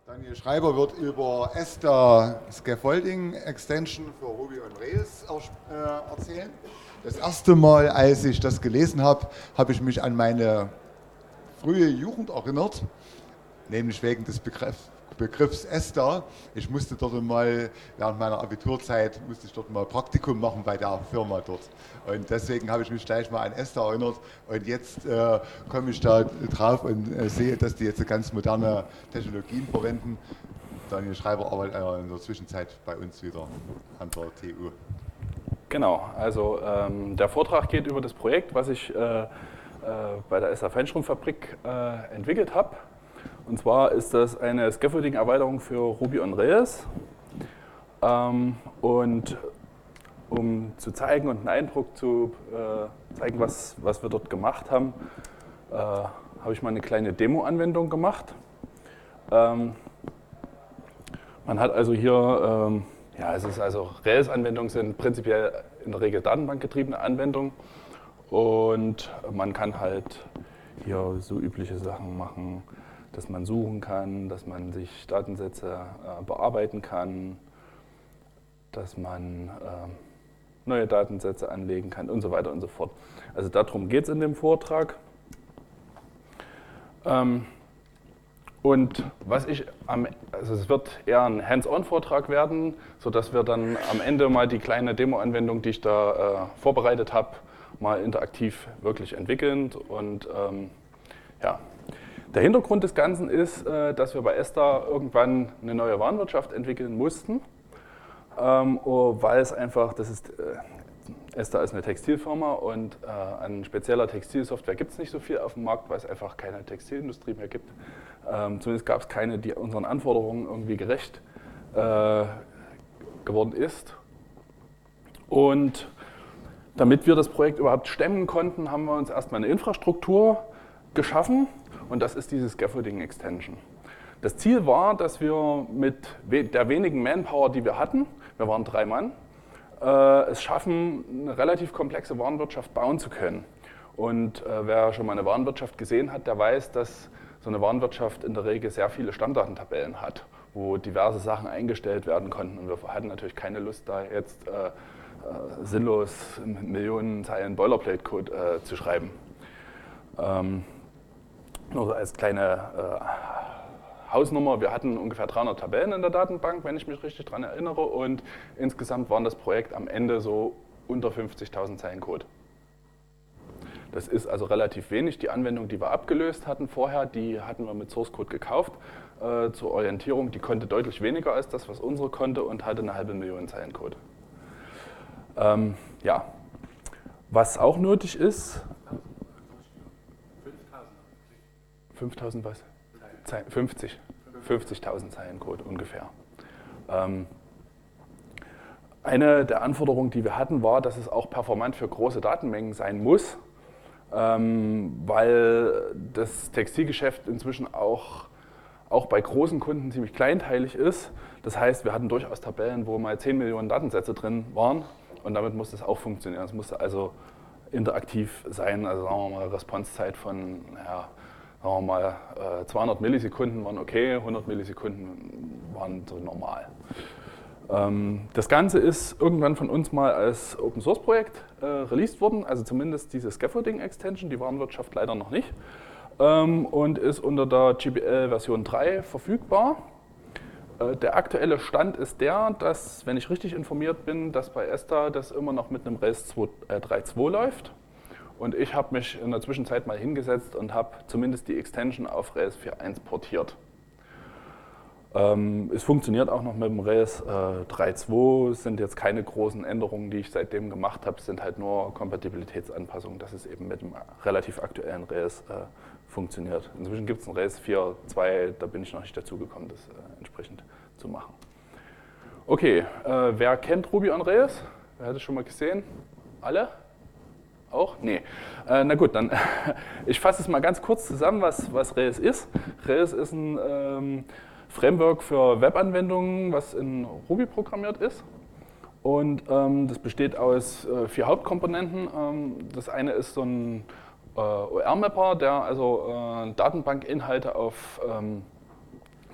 Daniel Schreiber wird über ESTA Scaffolding Extension für Ruby on Rails erzählen. Das erste Mal, als ich das gelesen habe, habe ich mich an meine frühe Jugend erinnert, nämlich wegen des Begriffs ESTA. Ich musste dort mal, während meiner Abiturzeit, Praktikum machen bei der Firma dort. Und deswegen habe ich mich gleich mal an ESTA erinnert. Und jetzt komme ich da drauf und sehe, dass die jetzt ganz moderne Technologien verwenden. Daniel Schreiber arbeitet in der Zwischenzeit bei uns wieder an der TU. Genau, also der Vortrag geht über das Projekt, was ich bei der ESTA Feinstromfabrik entwickelt habe. Und zwar ist das eine Scaffolding-Erweiterung für Ruby on Rails. Und um zu zeigen und einen Eindruck zu zeigen, was wir dort gemacht haben, habe ich mal eine kleine Demo-Anwendung gemacht. Man hat also hier, Rails-Anwendungen sind prinzipiell in der Regel datenbankgetriebene Anwendungen. Und man kann halt hier so übliche Sachen machen, dass man suchen kann, dass man sich Datensätze bearbeiten kann, dass man neue Datensätze anlegen kann und so weiter und so fort. Also darum geht es in dem Vortrag. Und es wird eher ein Hands-on-Vortrag werden, sodass wir dann am Ende mal die kleine Demo-Anwendung, die ich da vorbereitet habe, mal interaktiv wirklich entwickeln. Und ja. Der Hintergrund des Ganzen ist, dass wir bei ESTA irgendwann eine neue Warenwirtschaft entwickeln mussten, weil es einfach, ESTA ist eine Textilfirma und an spezieller Textilsoftware gibt es nicht so viel auf dem Markt, weil es einfach keine Textilindustrie mehr gibt. Zumindest gab es keine, die unseren Anforderungen irgendwie gerecht geworden ist. Und damit wir das Projekt überhaupt stemmen konnten, haben wir uns erstmal eine Infrastruktur geschaffen. Und das ist diese Scaffolding Extension. Das Ziel war, dass wir mit der wenigen Manpower, die wir hatten, wir waren 3 Mann, es schaffen, eine relativ komplexe Warenwirtschaft bauen zu können. Und wer schon mal eine Warenwirtschaft gesehen hat, der weiß, dass so eine Warenwirtschaft in der Regel sehr viele Stammdatentabellen hat, wo diverse Sachen eingestellt werden konnten. Und wir hatten natürlich keine Lust, da jetzt sinnlos Millionen Zeilen Boilerplate-Code zu schreiben. Nur so als kleine Hausnummer, wir hatten ungefähr 300 Tabellen in der Datenbank, wenn ich mich richtig daran erinnere, und insgesamt waren das Projekt am Ende so unter 50.000 Zeilen Code. Das ist also relativ wenig. Die Anwendung, die wir abgelöst hatten vorher, die hatten wir mit Source Code gekauft zur Orientierung. Die konnte deutlich weniger als das, was unsere konnte, und hatte eine halbe Million Zeilen Code. Ja, was auch nötig ist. 5.000 was? 50.000 Zeilen Code ungefähr. Eine der Anforderungen, die wir hatten, war, dass es auch performant für große Datenmengen sein muss, weil das Textilgeschäft inzwischen auch bei großen Kunden ziemlich kleinteilig ist. Das heißt, wir hatten durchaus Tabellen, wo mal 10 Millionen Datensätze drin waren, und damit musste es auch funktionieren. Es musste also interaktiv sein, also sagen wir mal Responsezeit von, sagen wir mal, 200 Millisekunden waren okay, 100 Millisekunden waren so normal. Das Ganze ist irgendwann von uns mal als Open-Source-Projekt released worden, also zumindest diese Scaffolding-Extension, die Warenwirtschaft leider noch nicht, und ist unter der GPL Version 3 verfügbar. Der aktuelle Stand ist der, dass, wenn ich richtig informiert bin, dass bei ESTA das immer noch mit einem Rails 3.2 läuft. Und ich habe mich in der Zwischenzeit mal hingesetzt und habe zumindest die Extension auf Rails 4.1 portiert. Es funktioniert auch noch mit dem Rails 3.2, es sind jetzt keine großen Änderungen, die ich seitdem gemacht habe, es sind halt nur Kompatibilitätsanpassungen, dass es eben mit dem relativ aktuellen Rails funktioniert. Inzwischen gibt es ein Rails 4.2, da bin ich noch nicht dazu gekommen, das entsprechend zu machen. Okay, wer kennt Ruby on Rails? Wer hat es schon mal gesehen? Alle? Auch? Nee. Na gut, dann ich fasse es mal ganz kurz zusammen, was Rails ist. Rails ist ein Framework für Webanwendungen, was in Ruby programmiert ist. Und das besteht aus 4 Hauptkomponenten. Das eine ist so ein OR-Mapper, der also Datenbankinhalte auf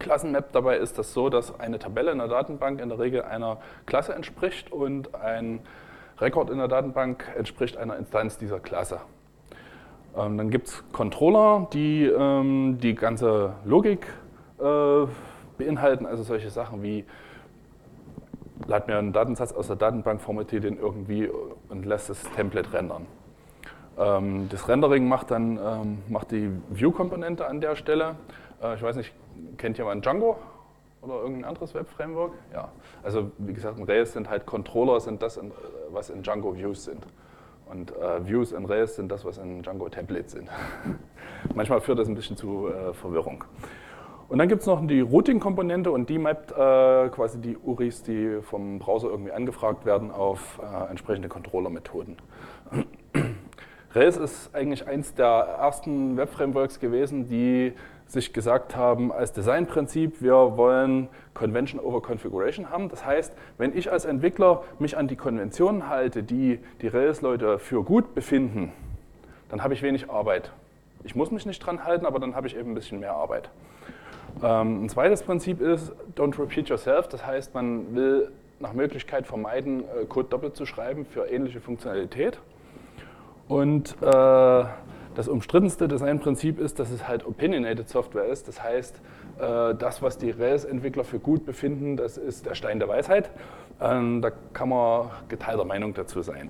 Klassenmap dabei ist das so, dass eine Tabelle in der Datenbank in der Regel einer Klasse entspricht und ein Record in der Datenbank entspricht einer Instanz dieser Klasse. Dann gibt es Controller, die die ganze Logik beinhalten, also solche Sachen wie lad mir einen Datensatz aus der Datenbank, formatiere den irgendwie und lässt das Template rendern. Das Rendering macht die View-Komponente an der Stelle. Ich weiß nicht, kennt jemand Django oder irgendein anderes Web-Framework? Ja. Also wie gesagt, in Rails sind halt Controller, sind das, was in Django Views sind. Und Views in Rails sind das, was in Django Templates sind. Manchmal führt das ein bisschen zu Verwirrung. Und dann gibt es noch die Routing-Komponente und die mappt quasi die URIs, die vom Browser irgendwie angefragt werden, auf entsprechende Controller-Methoden. Rails ist eigentlich eins der ersten Web-Frameworks gewesen, die sich gesagt haben, als Designprinzip, wir wollen Convention over Configuration haben. Das heißt, wenn ich als Entwickler mich an die Konventionen halte, die die Rails-Leute für gut befinden, dann habe ich wenig Arbeit. Ich muss mich nicht dran halten, aber dann habe ich eben ein bisschen mehr Arbeit. Ein zweites Prinzip ist, don't repeat yourself. Das heißt, man will nach Möglichkeit vermeiden, Code doppelt zu schreiben für ähnliche Funktionalität. Und das umstrittenste Designprinzip ist, dass es halt opinionated Software ist. Das heißt, das, was die Rails-Entwickler für gut befinden, das ist der Stein der Weisheit. Da kann man geteilter Meinung dazu sein.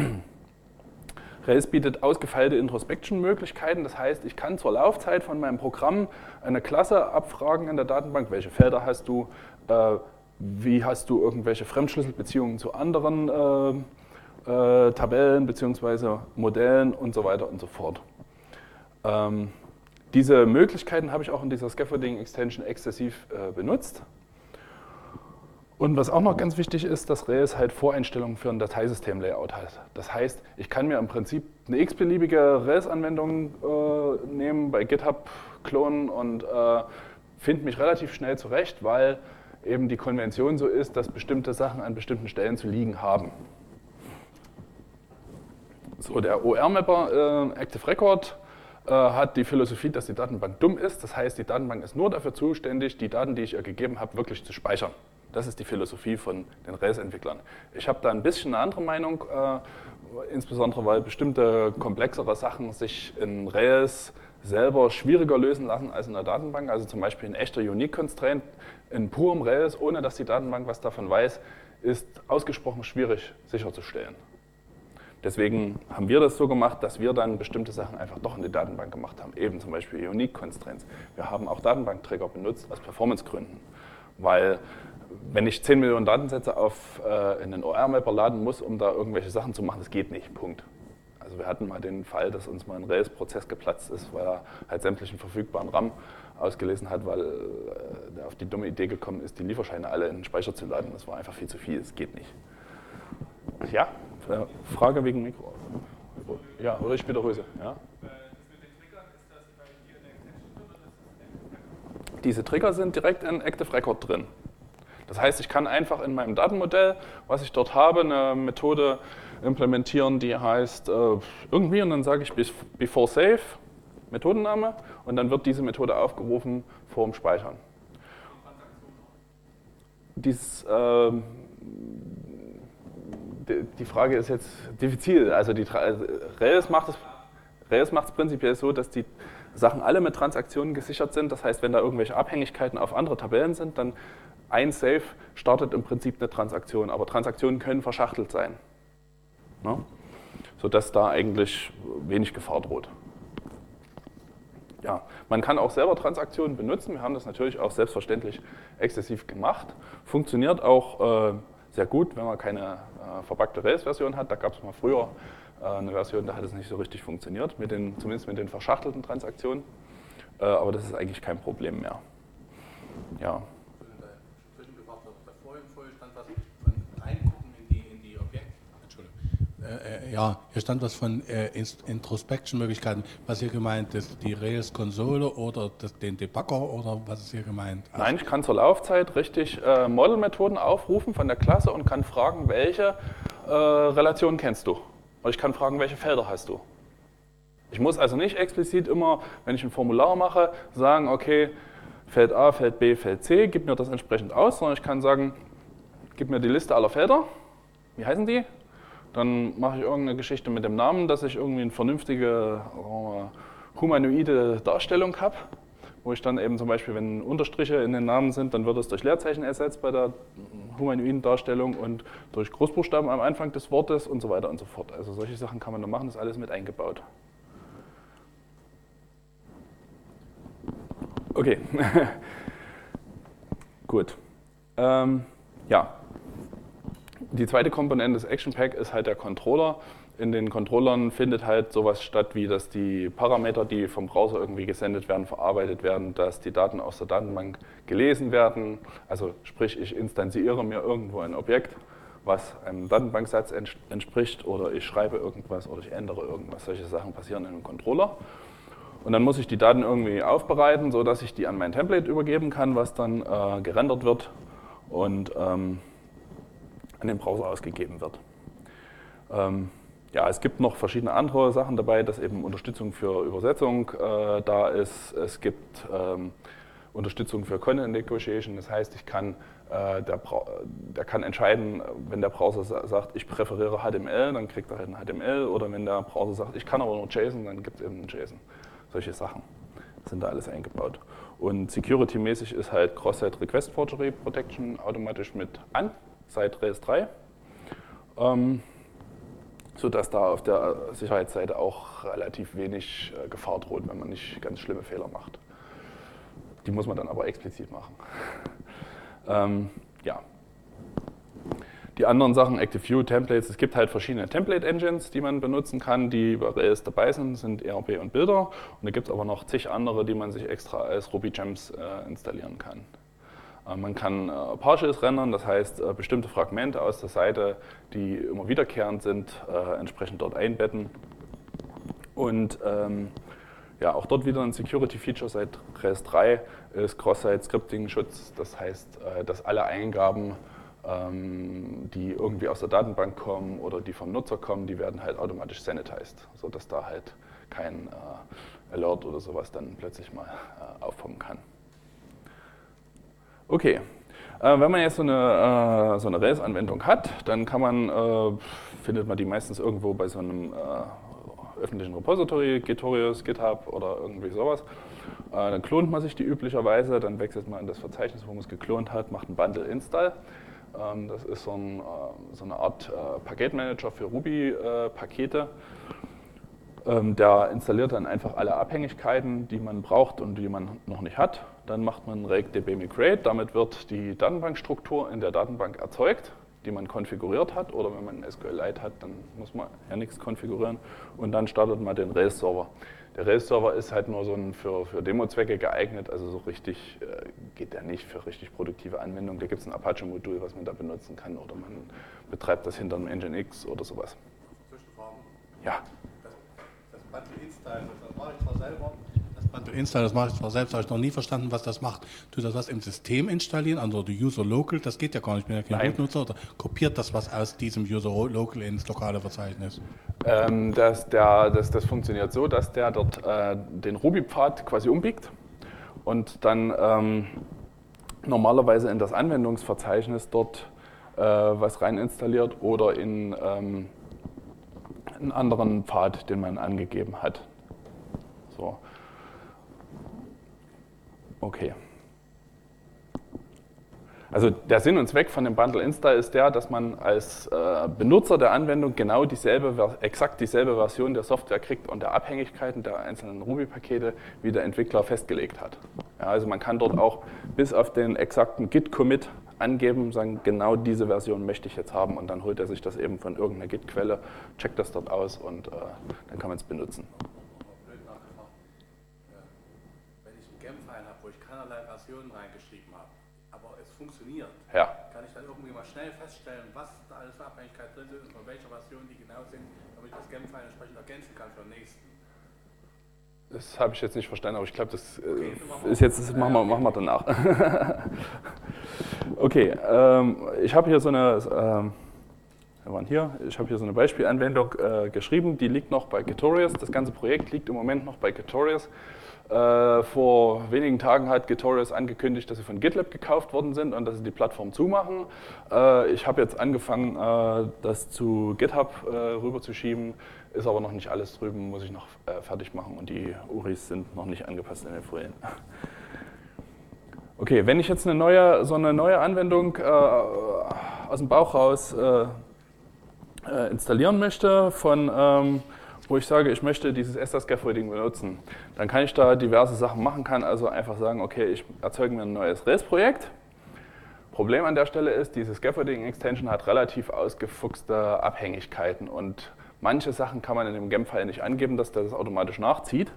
Rails bietet ausgefeilte Introspection-Möglichkeiten. Das heißt, ich kann zur Laufzeit von meinem Programm eine Klasse abfragen in der Datenbank. Welche Felder hast du? Wie hast du irgendwelche Fremdschlüsselbeziehungen zu anderen Tabellen bzw. Modellen und so weiter und so fort. Diese Möglichkeiten habe ich auch in dieser Scaffolding-Extension exzessiv benutzt. Und was auch noch ganz wichtig ist, dass Rails halt Voreinstellungen für ein Dateisystem-Layout hat. Das heißt, ich kann mir im Prinzip eine x-beliebige Rails-Anwendung nehmen, bei GitHub klonen und finde mich relativ schnell zurecht, weil eben die Konvention so ist, dass bestimmte Sachen an bestimmten Stellen zu liegen haben. So, der OR-Mapper Active Record hat die Philosophie, dass die Datenbank dumm ist. Das heißt, die Datenbank ist nur dafür zuständig, die Daten, die ich ihr gegeben habe, wirklich zu speichern. Das ist die Philosophie von den Rails-Entwicklern. Ich habe da ein bisschen eine andere Meinung, insbesondere weil bestimmte komplexere Sachen sich in Rails selber schwieriger lösen lassen als in der Datenbank. Also zum Beispiel ein echter Unique-Constraint in purem Rails, ohne dass die Datenbank was davon weiß, ist ausgesprochen schwierig sicherzustellen. Deswegen haben wir das so gemacht, dass wir dann bestimmte Sachen einfach doch in die Datenbank gemacht haben. Eben zum Beispiel Unique Constraints. Wir haben auch Datenbankträger benutzt aus Performancegründen. Weil wenn ich 10 Millionen Datensätze in den OR-Mapper laden muss, um da irgendwelche Sachen zu machen, das geht nicht. Punkt. Also wir hatten mal den Fall, dass uns mal ein Rails-Prozess geplatzt ist, weil er halt sämtlichen verfügbaren RAM ausgelesen hat, weil er auf die dumme Idee gekommen ist, die Lieferscheine alle in den Speicher zu laden. Das war einfach viel zu viel, das geht nicht. Ja, Frage wegen Mikro. Ja, oder ich wiederhole. Ja. Diese Trigger sind direkt in Active Record drin. Das heißt, ich kann einfach in meinem Datenmodell, was ich dort habe, eine Methode implementieren, die heißt irgendwie, und dann sage ich before save, Methodenname, und dann wird diese Methode aufgerufen vor dem Speichern. Die Frage ist jetzt diffizil. Also Rails macht es prinzipiell so, dass die Sachen alle mit Transaktionen gesichert sind. Das heißt, wenn da irgendwelche Abhängigkeiten auf andere Tabellen sind, dann ein Save startet im Prinzip eine Transaktion. Aber Transaktionen können verschachtelt sein, ne? Sodass da eigentlich wenig Gefahr droht. Ja, man kann auch selber Transaktionen benutzen. Wir haben das natürlich auch selbstverständlich exzessiv gemacht. Funktioniert auch sehr gut, wenn man keine verpackte Rails-Version hat. Da gab es mal früher eine Version, da hat es nicht so richtig funktioniert, zumindest mit den verschachtelten Transaktionen. Aber das ist eigentlich kein Problem mehr. Ja. Vorhin stand was von Reingucken in die Objekte. Entschuldigung. Ja, hier stand was von Introspection-Möglichkeiten. Was hier gemeint ist, die Rails-Konsole oder den Debugger oder was ist hier gemeint? Also nein, ich kann zur Laufzeit richtig Model-Methoden aufrufen von der Klasse und kann fragen, welche Relationen kennst du? Und ich kann fragen, welche Felder hast du? Ich muss also nicht explizit immer, wenn ich ein Formular mache, sagen, okay, Feld A, Feld B, Feld C, gib mir das entsprechend aus, sondern ich kann sagen, gib mir die Liste aller Felder, wie heißen die? Dann mache ich irgendeine Geschichte mit dem Namen, dass ich irgendwie eine vernünftige humanoide Darstellung habe, wo ich dann eben zum Beispiel, wenn Unterstriche in den Namen sind, dann wird es durch Leerzeichen ersetzt bei der humanoiden Darstellung und durch Großbuchstaben am Anfang des Wortes und so weiter und so fort. Also solche Sachen kann man da machen, das ist alles mit eingebaut. Okay, gut. Ja, die zweite Komponente des Action Pack ist halt der Controller. In den Controllern findet halt sowas statt, wie dass die Parameter, die vom Browser irgendwie gesendet werden, verarbeitet werden, dass die Daten aus der Datenbank gelesen werden. Also sprich, ich instanziere mir irgendwo ein Objekt, was einem Datenbanksatz entspricht, oder ich schreibe irgendwas oder ich ändere irgendwas. Solche Sachen passieren in einem Controller. Und dann muss ich die Daten irgendwie aufbereiten, sodass ich die an mein Template übergeben kann, was dann gerendert wird und an den Browser ausgegeben wird. Ja, es gibt noch verschiedene andere Sachen dabei, dass eben Unterstützung für Übersetzung da ist. Es gibt Unterstützung für Content Negotiation, das heißt, der kann entscheiden, wenn der Browser sagt, ich präferiere HTML, dann kriegt er halt ein HTML, oder wenn der Browser sagt, ich kann aber nur JSON, dann gibt es eben ein JSON. Solche Sachen sind da alles eingebaut. Und security-mäßig ist halt Cross-Site Request Forgery Protection automatisch mit an, seit Rails 3. Sodass da auf der Sicherheitsseite auch relativ wenig Gefahr droht, wenn man nicht ganz schlimme Fehler macht. Die muss man dann aber explizit machen. Ja. Die anderen Sachen, Active View, Templates, es gibt halt verschiedene Template-Engines, die man benutzen kann, die bei Rails dabei sind ERB und Builder. Und da gibt es aber noch zig andere, die man sich extra als RubyGems installieren kann. Man kann Partials rendern, das heißt bestimmte Fragmente aus der Seite, die immer wiederkehrend sind, entsprechend dort einbetten. Und ja, auch dort wieder ein Security-Feature seit Rails 3 ist Cross-Site-Scripting-Schutz. Das heißt, dass alle Eingaben, die irgendwie aus der Datenbank kommen oder die vom Nutzer kommen, die werden halt automatisch sanitized, sodass da halt kein Alert oder sowas dann plötzlich mal aufkommen kann. Okay, wenn man jetzt so eine Rails-Anwendung hat, dann findet man die meistens irgendwo bei so einem öffentlichen Repository, Gitorious, GitHub oder irgendwie sowas. Dann klont man sich die üblicherweise, dann wechselt man in das Verzeichnis, wo man es geklont hat, macht einen Bundle-Install. Das ist so eine Art Paketmanager für Ruby-Pakete. Der installiert dann einfach alle Abhängigkeiten, die man braucht und die man noch nicht hat. Dann macht man RakeDB Migrate, damit wird die Datenbankstruktur in der Datenbank erzeugt, die man konfiguriert hat. Oder wenn man SQLite hat, dann muss man ja nichts konfigurieren. Und dann startet man den Rails-Server. Der Rails-Server ist halt nur so für Demo-Zwecke geeignet, also so richtig geht der nicht für richtig produktive Anwendungen. Da gibt es ein Apache-Modul, was man da benutzen kann, oder man betreibt das hinter einem Nginx oder sowas. Zwischenfragen? Ja. Das Bundle-Install, das mache ich zwar selber. Bundle-Install, das mache ich zwar selbst, habe ich noch nie verstanden, was das macht. Tut das was im System installieren, also die User Local, das geht ja gar nicht, ich bin ja kein Root-Nutzer, oder kopiert das was aus diesem User Local ins lokale Verzeichnis? Das funktioniert so, dass der dort den Ruby-Pfad quasi umbiegt und dann normalerweise in das Anwendungsverzeichnis dort was rein installiert oder in einen anderen Pfad, den man angegeben hat. So. Okay. Also der Sinn und Zweck von dem Bundle Install ist der, dass man als Benutzer der Anwendung genau exakt dieselbe Version der Software kriegt und der Abhängigkeiten der einzelnen Ruby-Pakete, wie der Entwickler festgelegt hat. Ja, also man kann dort auch bis auf den exakten Git-Commit angeben, sagen, genau diese Version möchte ich jetzt haben, und dann holt er sich das eben von irgendeiner Git-Quelle, checkt das dort aus und dann kann man es benutzen. Versionen reingeschrieben habe, aber es funktioniert, ja. Kann ich dann irgendwie mal schnell feststellen, was da alles für Abhängigkeit drin sind und von welcher Version die genau sind, damit ich das Gem-File entsprechend ergänzen kann für den nächsten. Das habe ich jetzt nicht verstanden, aber ich glaube, das ist jetzt, machen wir danach. Okay, ich habe hier so eine Beispielanwendung geschrieben, die liegt noch bei Gitorious. Das ganze Projekt liegt im Moment noch bei Gitorious. Vor wenigen Tagen hat Gitorious angekündigt, dass sie von GitLab gekauft worden sind und dass sie die Plattform zumachen. Ich habe jetzt angefangen, das zu GitHub rüberzuschieben, ist aber noch nicht alles drüben, muss ich noch fertig machen und die URIs sind noch nicht angepasst in den Folien. Okay, wenn ich jetzt so eine neue Anwendung aus dem Bauch raus installieren möchte, wo ich sage, ich möchte dieses ESTA-Scaffolding benutzen, dann kann ich da diverse Sachen machen, kann also einfach sagen, okay, ich erzeuge mir ein neues Rails-Projekt. Problem an der Stelle ist, diese Scaffolding-Extension hat relativ ausgefuchste Abhängigkeiten und manche Sachen kann man in dem GEM-File nicht angeben, dass der das automatisch nachzieht.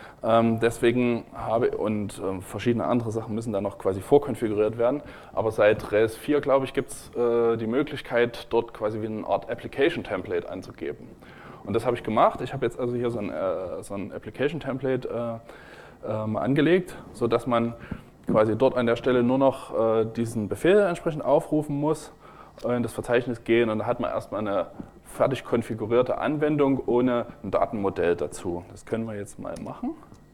Verschiedene andere Sachen müssen dann noch quasi vorkonfiguriert werden. Aber seit Rails 4, glaube ich, gibt es die Möglichkeit, dort quasi wie eine Art Application-Template anzugeben. Und das habe ich gemacht. Ich habe jetzt also hier so ein Application-Template angelegt, sodass man quasi dort an der Stelle nur noch diesen Befehl entsprechend aufrufen muss, in das Verzeichnis gehen und dann hat man erstmal eine fertig konfigurierte Anwendung ohne ein Datenmodell dazu. Das können wir jetzt mal machen.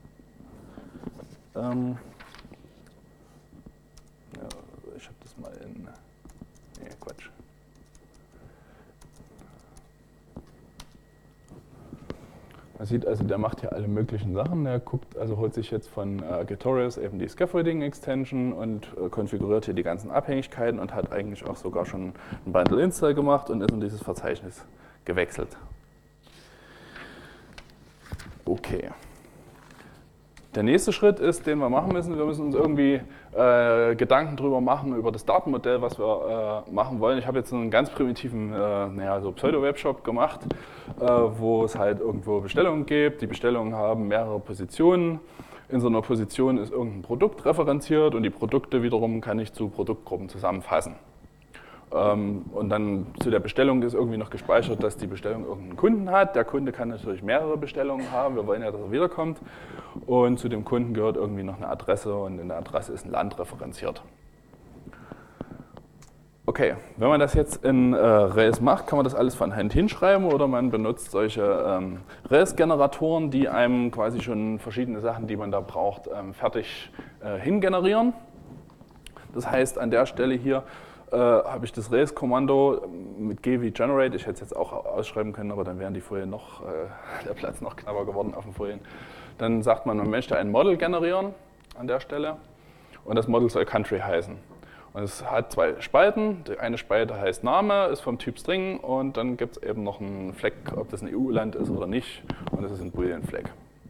Ich habe das mal in... Nee, Quatsch. Man sieht also, der macht hier alle möglichen Sachen. Der holt sich jetzt von Gitorious eben die Scaffolding-Extension und konfiguriert hier die ganzen Abhängigkeiten und hat eigentlich auch sogar schon ein Bundle-Install gemacht und ist in dieses Verzeichnis gewechselt. Okay. Der nächste Schritt ist, den wir machen müssen, wir müssen uns irgendwie Gedanken drüber machen, über das Datenmodell, was wir machen wollen. Ich habe jetzt einen ganz primitiven so Pseudo-Webshop gemacht, wo es halt irgendwo Bestellungen gibt. Die Bestellungen haben mehrere Positionen. In so einer Position ist irgendein Produkt referenziert und die Produkte wiederum kann ich zu Produktgruppen zusammenfassen. Und dann zu der Bestellung ist irgendwie noch gespeichert, dass die Bestellung irgendeinen Kunden hat. Der Kunde kann natürlich mehrere Bestellungen haben. Wir wollen ja, dass er wiederkommt. Und zu dem Kunden gehört irgendwie noch eine Adresse und in der Adresse ist ein Land referenziert. Okay, wenn man das jetzt in Rails macht, kann man das alles von Hand hinschreiben oder man benutzt solche Rails-Generatoren, die einem quasi schon verschiedene Sachen, die man da braucht, fertig hingenerieren. Das heißt, an der Stelle hier habe ich das Rails-Kommando mit G wie Generate. Ich hätte es jetzt auch ausschreiben können, aber dann wären die Folien der Platz noch knapper geworden auf den Folien. Dann sagt man möchte ein Model generieren an der Stelle und das Model soll Country heißen. Und es hat zwei Spalten. Die eine Spalte heißt Name, ist vom Typ String und dann gibt es eben noch einen Flag, ob das ein EU-Land ist oder nicht. Und das ist ein Boolean-Flag.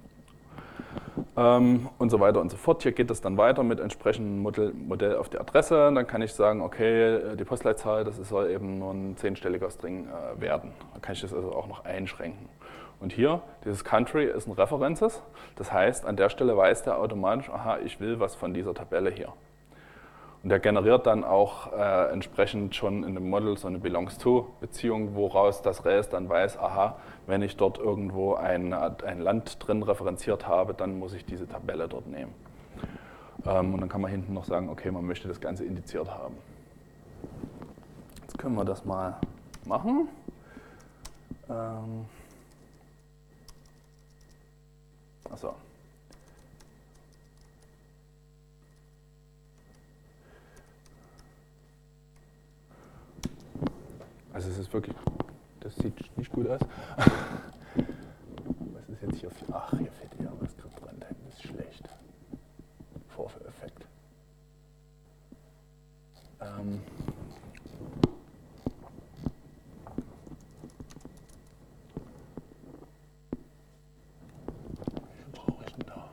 Und so weiter und so fort. Hier geht es dann weiter mit entsprechendem Modell auf die Adresse. Dann kann ich sagen, okay, die Postleitzahl, soll eben nur ein 10-stelliger String werden. Dann kann ich das also auch noch einschränken. Und hier, dieses Country ist ein References. Das heißt, an der Stelle weiß der automatisch, aha, ich will was von dieser Tabelle hier. Und der generiert dann auch entsprechend schon in dem Model so eine Belongs-to-Beziehung, woraus das Rails dann weiß, aha, wenn ich dort irgendwo ein Land drin referenziert habe, dann muss ich diese Tabelle dort nehmen. Und dann kann man hinten noch sagen, okay, man möchte das Ganze indiziert haben. Jetzt können wir das mal machen. Achso. Also es ist wirklich, das sieht nicht gut aus. Was ist jetzt hier? Ach, hier fehlt ja was dran, das ist schlecht. Vorführeffekt. Wie viel brauche ich denn da?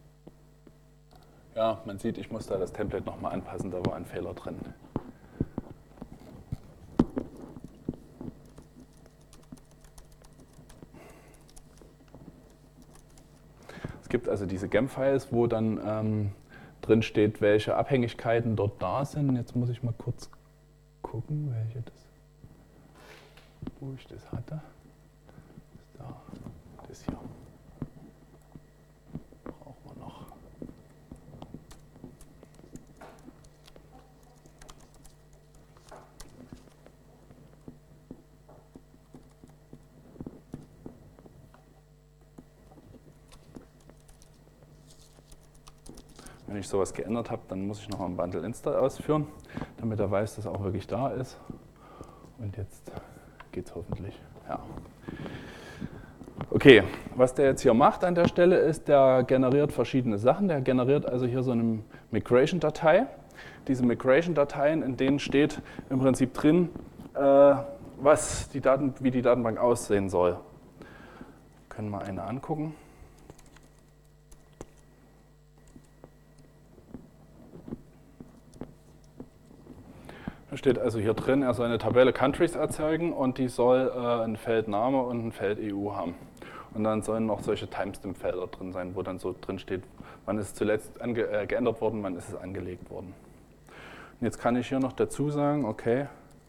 Ja, man sieht, ich muss da das Template nochmal anpassen, da war ein Fehler drin. Es gibt also diese GEM-Files, wo dann drin steht, welche Abhängigkeiten dort da sind. Jetzt muss ich mal kurz gucken, wo ich das hatte. Ist da, das hier. Brauchen wir noch. Wenn ich sowas geändert habe, dann muss ich nochmal ein Bundle Install ausführen, damit er weiß, dass er auch wirklich da ist. Und jetzt geht es hoffentlich. Ja. Okay, was der jetzt hier macht an der Stelle ist, der generiert verschiedene Sachen. Der generiert also hier so eine Migration-Datei. Diese Migration-Dateien, in denen steht im Prinzip drin, wie die Datenbank aussehen soll. Können wir eine angucken. Da steht also hier drin, er soll eine Tabelle Countries erzeugen und die soll ein Feld Name und ein Feld EU haben. Und dann sollen noch solche Timestamp-Felder drin sein, wo dann so drin steht, wann ist es zuletzt geändert worden, wann ist es angelegt worden. Und jetzt kann ich hier noch dazu sagen, okay,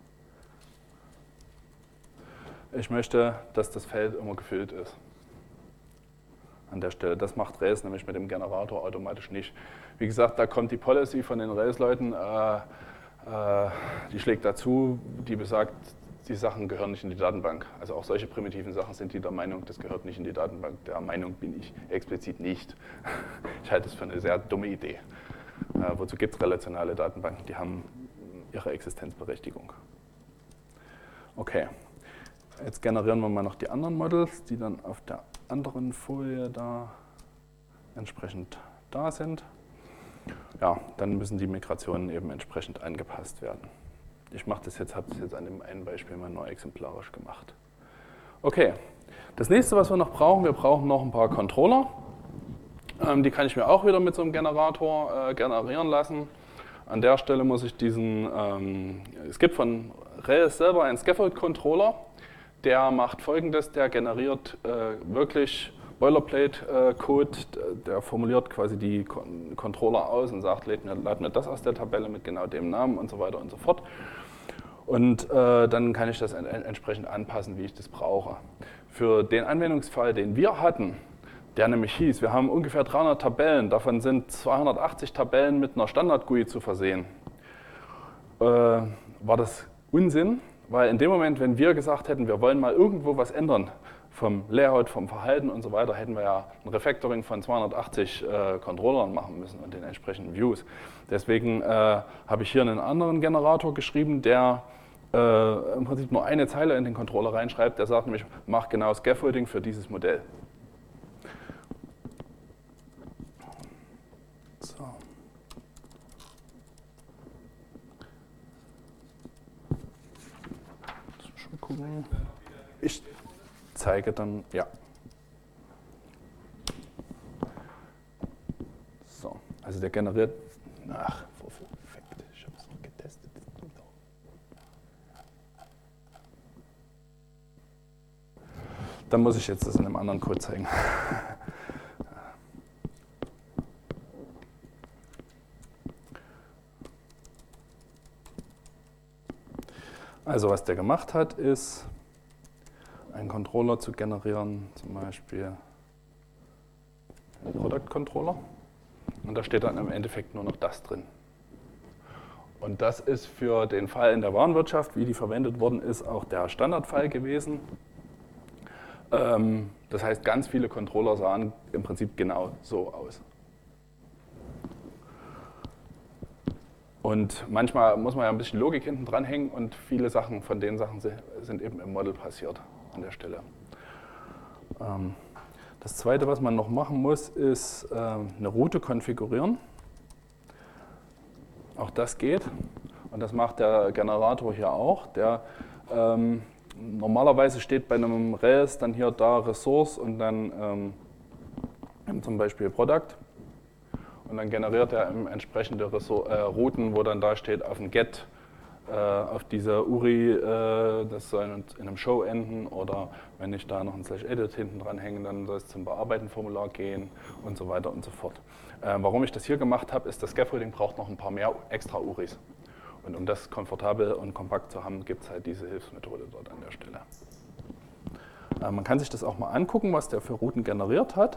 ich möchte, dass das Feld immer gefüllt ist. An der Stelle. Das macht Rails nämlich mit dem Generator automatisch nicht. Wie gesagt, da kommt die Policy von den Rails-Leuten, die schlägt dazu, die besagt, die Sachen gehören nicht in die Datenbank. Also auch solche primitiven Sachen sind die der Meinung, das gehört nicht in die Datenbank. Der Meinung bin ich explizit nicht. Ich halte das für eine sehr dumme Idee. Wozu gibt es relationale Datenbanken? Die haben ihre Existenzberechtigung. Okay, jetzt generieren wir mal noch die anderen Models, die dann auf der anderen Folie da entsprechend da sind. Ja, dann müssen die Migrationen eben entsprechend angepasst werden. Ich habe das jetzt an dem einen Beispiel mal nur exemplarisch gemacht. Okay, das nächste, was wir noch brauchen, wir brauchen noch ein paar Controller. Die kann ich mir auch wieder mit so einem Generator generieren lassen. An der Stelle muss ich es gibt von Rails selber einen Scaffold-Controller, der macht Folgendes, der generiert wirklich Boilerplate-Code, der formuliert quasi die Controller aus und sagt, lad mir das aus der Tabelle mit genau dem Namen und so weiter und so fort. Und dann kann ich das entsprechend anpassen, wie ich das brauche. Für den Anwendungsfall, den wir hatten, der nämlich hieß, wir haben ungefähr 300 Tabellen, davon sind 280 Tabellen mit einer Standard-GUI zu versehen, war das Unsinn, weil in dem Moment, wenn wir gesagt hätten, wir wollen mal irgendwo was ändern, vom Layout, vom Verhalten und so weiter, hätten wir ja ein Refactoring von 280 Controllern machen müssen und den entsprechenden Views. Deswegen habe ich hier einen anderen Generator geschrieben, der im Prinzip nur eine Zeile in den Controller reinschreibt, der sagt nämlich, mach genau Scaffolding für dieses Modell. So. Schon gucken. Ich zeige dann, ja. So, also der generiert, ach, perfekt, ich habe es noch getestet. Dann muss ich jetzt das in einem anderen Code zeigen. Also was der gemacht hat, ist, einen Controller zu generieren, zum Beispiel einen Product Controller. Und da steht dann im Endeffekt nur noch das drin. Und das ist für den Fall in der Warenwirtschaft, wie die verwendet worden ist, auch der Standardfall gewesen. Das heißt, ganz viele Controller sahen im Prinzip genau so aus. Und manchmal muss man ja ein bisschen Logik hinten dranhängen und viele Sachen von den Sachen sind eben im Model passiert an der Stelle. Das Zweite, was man noch machen muss, ist eine Route konfigurieren. Auch das geht und das macht der Generator hier auch. Der normalerweise steht bei einem Rails dann hier da Resource und dann zum Beispiel Product. Und dann generiert er entsprechende Routen, wo dann da steht auf ein Get, auf diese URI, das soll in einem Show enden, oder wenn ich da noch ein /edit hinten dran hänge, dann soll es zum Bearbeiten-Formular gehen und so weiter und so fort. Warum ich das hier gemacht habe, ist, das Scaffolding braucht noch ein paar mehr extra URIs. Und um das komfortabel und kompakt zu haben, gibt es halt diese Hilfsmethode dort an der Stelle. Man kann sich das auch mal angucken, was der für Routen generiert hat.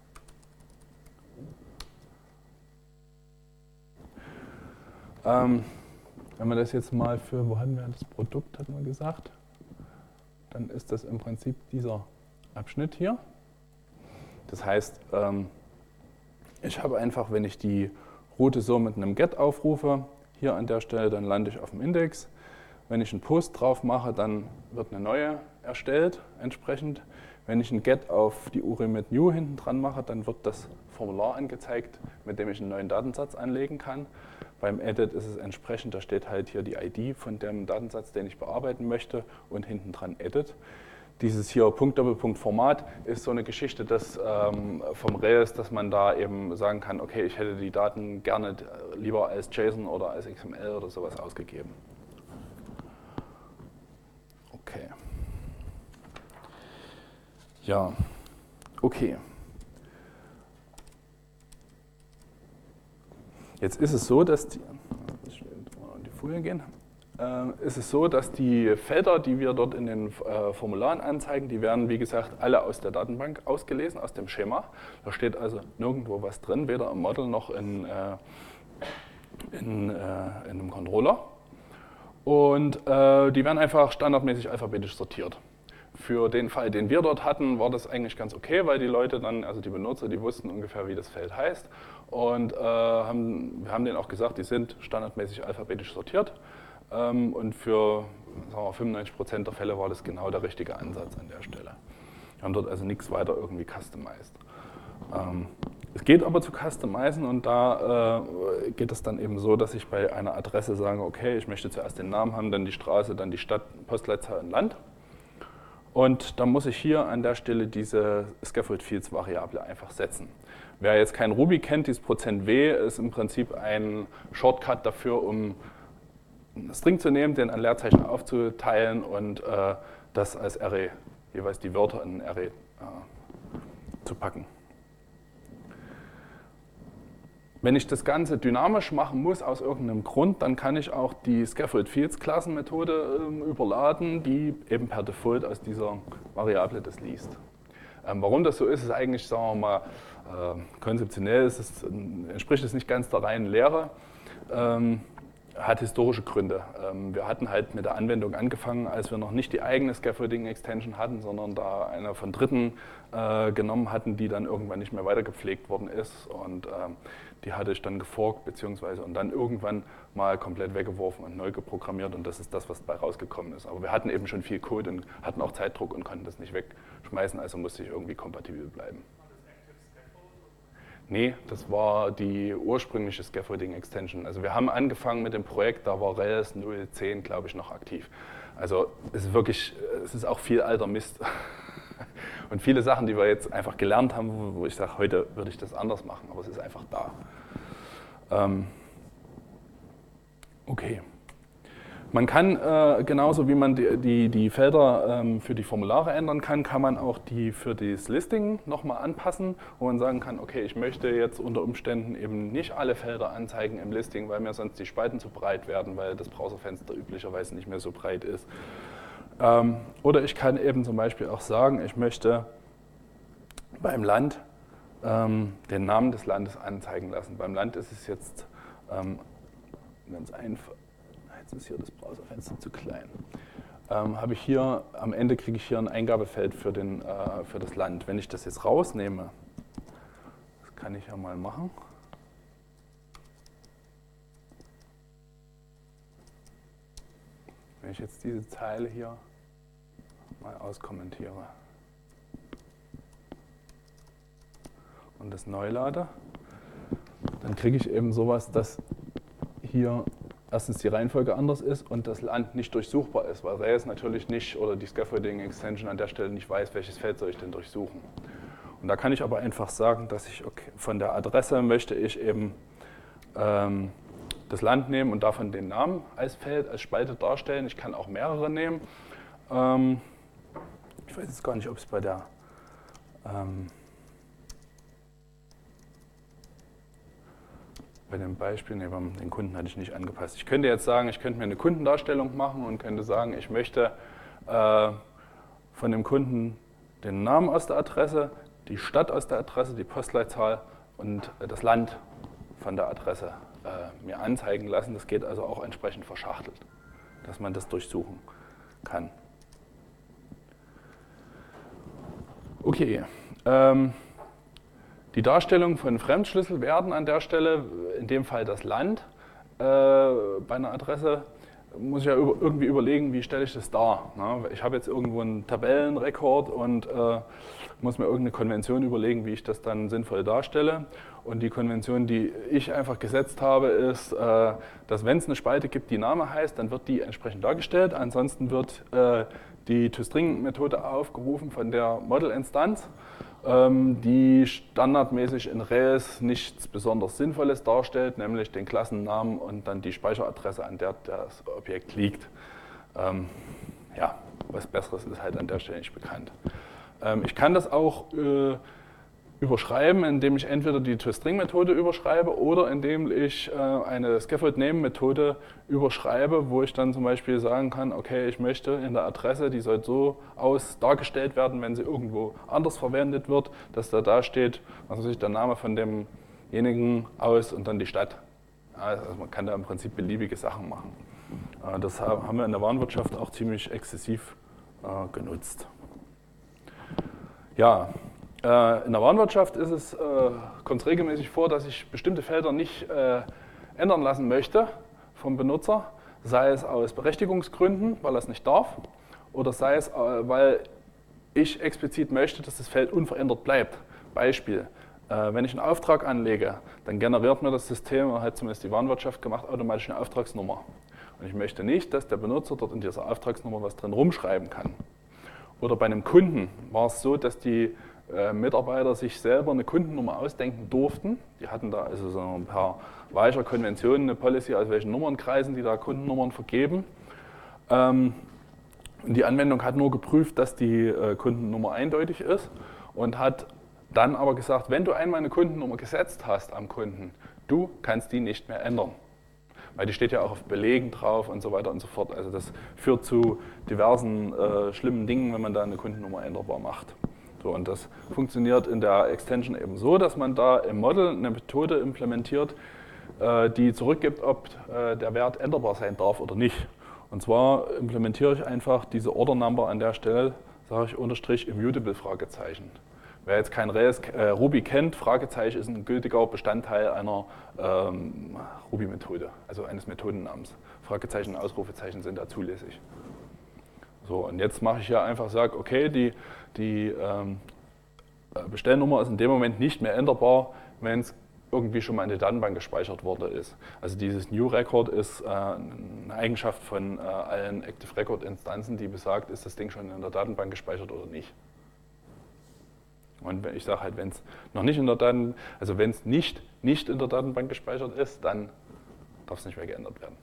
Wenn wir das jetzt mal für, wo hatten wir das Produkt, hatten wir gesagt, dann ist das im Prinzip dieser Abschnitt hier. Das heißt, ich habe einfach, wenn ich die Route so mit einem Get aufrufe, hier an der Stelle, dann lande ich auf dem Index. Wenn ich einen Post drauf mache, dann wird eine neue erstellt entsprechend. Wenn ich ein Get auf die URI mit New hinten dran mache, dann wird das Formular angezeigt, mit dem ich einen neuen Datensatz anlegen kann. Beim Edit ist es entsprechend, da steht halt hier die ID von dem Datensatz, den ich bearbeiten möchte und hinten dran Edit. Dieses hier Punkt Doppelpunkt Format ist so eine Geschichte vom Rails, dass man da eben sagen kann, okay, ich hätte die Daten gerne lieber als JSON oder als XML oder sowas ausgegeben. Okay. Ja, okay. Jetzt ist es so, dass die Folie gehen. Ist es so, dass die Felder, die wir dort in den Formularen anzeigen, die werden, wie gesagt, alle aus der Datenbank ausgelesen, aus dem Schema. Da steht also nirgendwo was drin, weder im Model noch in einem Controller. Und die werden einfach standardmäßig alphabetisch sortiert. Für den Fall, den wir dort hatten, war das eigentlich ganz okay, weil die Leute dann, also die Benutzer, die wussten ungefähr, wie das Feld heißt. Und wir haben denen auch gesagt, die sind standardmäßig alphabetisch sortiert. Und für 95% der Fälle war das genau der richtige Ansatz an der Stelle. Wir haben dort also nichts weiter irgendwie customized. Es geht aber zu customizen und da geht es dann eben so, dass ich bei einer Adresse sage, okay, ich möchte zuerst den Namen haben, dann die Straße, dann die Stadt, Postleitzahl und Land. Und dann muss ich hier an der Stelle diese Scaffold Fields Variable einfach setzen. Wer jetzt kein Ruby kennt, dieses %w ist im Prinzip ein Shortcut dafür, um einen String zu nehmen, den an Leerzeichen aufzuteilen und das als Array, jeweils die Wörter in ein Array zu packen. Wenn ich das Ganze dynamisch machen muss aus irgendeinem Grund, dann kann ich auch die Scaffold Fields Klassenmethode überladen, die eben per Default aus dieser Variable das liest. Warum das so ist, ist eigentlich, sagen wir mal, konzeptionell entspricht es nicht ganz der reinen Lehre, hat historische Gründe. Wir hatten halt mit der Anwendung angefangen, als wir noch nicht die eigene Scaffolding-Extension hatten, sondern da eine von Dritten genommen hatten, die dann irgendwann nicht mehr weiter gepflegt worden ist. Und die hatte ich dann geforkt, beziehungsweise und dann irgendwann mal komplett weggeworfen und neu geprogrammiert. Und das ist das, was dabei rausgekommen ist. Aber wir hatten eben schon viel Code und hatten auch Zeitdruck und konnten das nicht wegschmeißen, also musste ich irgendwie kompatibel bleiben. Nee, das war die ursprüngliche Scaffolding-Extension. Also wir haben angefangen mit dem Projekt, da war Rails 0.10, glaube ich, noch aktiv. Also es ist wirklich, es ist auch viel alter Mist. Und viele Sachen, die wir jetzt einfach gelernt haben, wo ich sage, heute würde ich das anders machen, aber es ist einfach da. Okay. Man kann, genauso wie man die Felder für die Formulare ändern kann, kann man auch die für das Listing nochmal anpassen, wo man sagen kann, okay, ich möchte jetzt unter Umständen eben nicht alle Felder anzeigen im Listing, weil mir sonst die Spalten zu breit werden, weil das Browserfenster üblicherweise nicht mehr so breit ist. Oder ich kann eben zum Beispiel auch sagen, ich möchte beim Land den Namen des Landes anzeigen lassen. Beim Land ist es jetzt ganz einfach. Jetzt ist hier das Browserfenster zu klein. Habe ich hier, am Ende kriege ich hier ein Eingabefeld für das Land. Wenn ich das jetzt rausnehme, das kann ich ja mal machen. Wenn ich jetzt diese Zeile hier mal auskommentiere und das neu lade, dann kriege ich eben sowas, dass hier erstens die Reihenfolge anders ist und das Land nicht durchsuchbar ist, weil Rails natürlich nicht oder die Scaffolding Extension an der Stelle nicht weiß, welches Feld soll ich denn durchsuchen. Und da kann ich aber einfach sagen, dass ich von der Adresse möchte ich eben das Land nehmen und davon den Namen als Feld, als Spalte darstellen. Ich kann auch mehrere nehmen. Ich weiß jetzt gar nicht, ob es bei der bei dem Beispiel, nee, den Kunden hatte ich nicht angepasst. Ich könnte jetzt sagen, ich könnte mir eine Kundendarstellung machen und könnte sagen, ich möchte von dem Kunden den Namen aus der Adresse, die Stadt aus der Adresse, die Postleitzahl und das Land von der Adresse mir anzeigen lassen. Das geht also auch entsprechend verschachtelt, dass man das durchsuchen kann. Okay. Die Darstellung von Fremdschlüssel werden an der Stelle, in dem Fall das Land, bei einer Adresse, muss ich ja irgendwie überlegen, wie stelle ich das dar. Ne? Ich habe jetzt irgendwo einen Tabellenrekord und muss mir irgendeine Konvention überlegen, wie ich das dann sinnvoll darstelle. Und die Konvention, die ich einfach gesetzt habe, ist, dass wenn es eine Spalte gibt, die Name heißt, dann wird die entsprechend dargestellt. Ansonsten wird die ToString-Methode aufgerufen von der Model-Instanz, die standardmäßig in Rails nichts besonders Sinnvolles darstellt, nämlich den Klassennamen und dann die Speicheradresse, an der das Objekt liegt. Ja, was Besseres ist halt an der Stelle nicht bekannt. Ich kann das auch überschreiben, indem ich entweder die ToString-Methode überschreibe oder indem ich eine Scaffold-Name-Methode überschreibe, wo ich dann zum Beispiel sagen kann, okay, ich möchte in der Adresse, die soll so dargestellt werden, wenn sie irgendwo anders verwendet wird, dass da steht, was weiß ich, der Name von demjenigen aus und dann die Stadt. Also man kann da im Prinzip beliebige Sachen machen. Das haben wir in der Warenwirtschaft auch ziemlich exzessiv genutzt. Ja. In der Warenwirtschaft kommt es regelmäßig vor, dass ich bestimmte Felder nicht ändern lassen möchte vom Benutzer, sei es aus Berechtigungsgründen, weil er es nicht darf, oder sei es, weil ich explizit möchte, dass das Feld unverändert bleibt. Beispiel, wenn ich einen Auftrag anlege, dann generiert mir das System, hat zumindest die Warenwirtschaft gemacht, automatisch eine Auftragsnummer. Und ich möchte nicht, dass der Benutzer dort in dieser Auftragsnummer was drin rumschreiben kann. Oder bei einem Kunden war es so, dass die Mitarbeiter sich selber eine Kundennummer ausdenken durften. Die hatten da also so ein paar weicher Konventionen, eine Policy, aus welchen Nummernkreisen die da Kundennummern vergeben. Die Anwendung hat nur geprüft, dass die Kundennummer eindeutig ist und hat dann aber gesagt, wenn du einmal eine Kundennummer gesetzt hast am Kunden, du kannst die nicht mehr ändern. Weil die steht ja auch auf Belegen drauf und so weiter und so fort. Also das führt zu diversen schlimmen Dingen, wenn man da eine Kundennummer änderbar macht. So, und das funktioniert in der Extension eben so, dass man da im Model eine Methode implementiert, die zurückgibt, ob der Wert änderbar sein darf oder nicht. Und zwar implementiere ich einfach diese Order Number an der Stelle, sage ich unterstrich immutable Fragezeichen. Wer jetzt kein Ruby kennt, Fragezeichen ist ein gültiger Bestandteil einer Ruby-Methode, also eines Methodennamens. Fragezeichen und Ausrufezeichen sind da zulässig. So, und jetzt mache ich ja einfach, sage, okay, die Bestellnummer ist in dem Moment nicht mehr änderbar, wenn es irgendwie schon mal in der Datenbank gespeichert worden ist. Also dieses New Record ist eine Eigenschaft von allen Active Record Instanzen, die besagt, ist das Ding schon in der Datenbank gespeichert oder nicht. Und ich sage halt, wenn es noch nicht in der Datenbank, also wenn es nicht in der Datenbank gespeichert ist, dann darf es nicht mehr geändert werden.